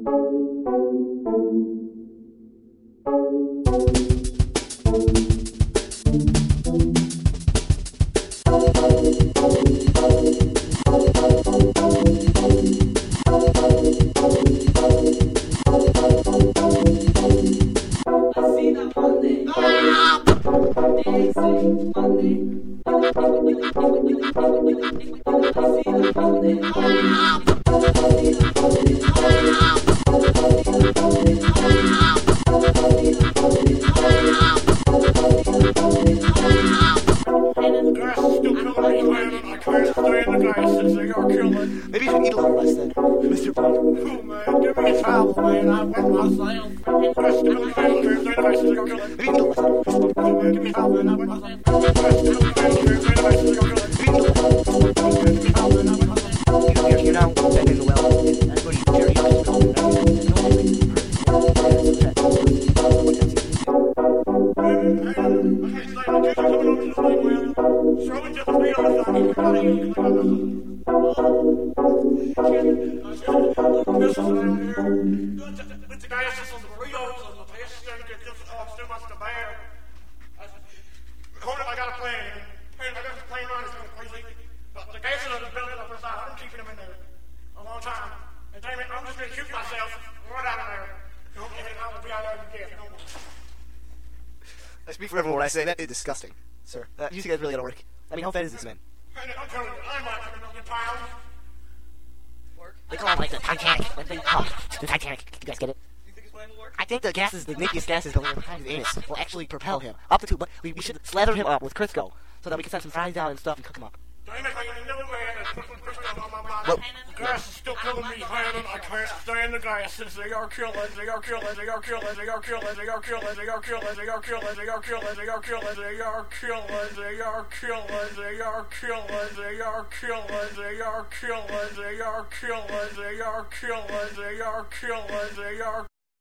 Maybe you should eat a little less then, Mr. Bond. Oh man, give me a towel, man. I wet myself. Maybe eat a little less then. Oh man, give me a towel, man. I wet myself. You're now dead in the well. That's what you carry With the guys just on the burritos and the fish, and get just too much to bear. Hold it, I got a plan. I got this plane run, it's going crazy. But the guys that have built it up inside, I'm keeping them in there a long time. And damn it, I'm just going to shoot myself right out of there. I will be out there again. No more. I speak for everyone when I say that is disgusting, sir. You guys really gotta work. I mean, how fat is this man? I'm telling you, I'm like 1 million pounds. They call it like the Titanic. What do they call it? The Titanic. You guys get it? You think his plan will work? I think the nakest gases that are behind his anus will actually propel him up the tube. But we should slather him up with Crisco so that we can send some fries down and stuff and cook him up. Damn it, I know, man. There's putting Crisco on my body. Well, The gas is still killing me, man. I can't stand the gases. They are killing. They are killing. They are killing. They are killing. They are killing. They are killing. They are killing. They are killing. They are killing. They are killing. They are killing. They are killing. They are killing. They are killing. They are killing. They are killing. They are killing. They are killing. They are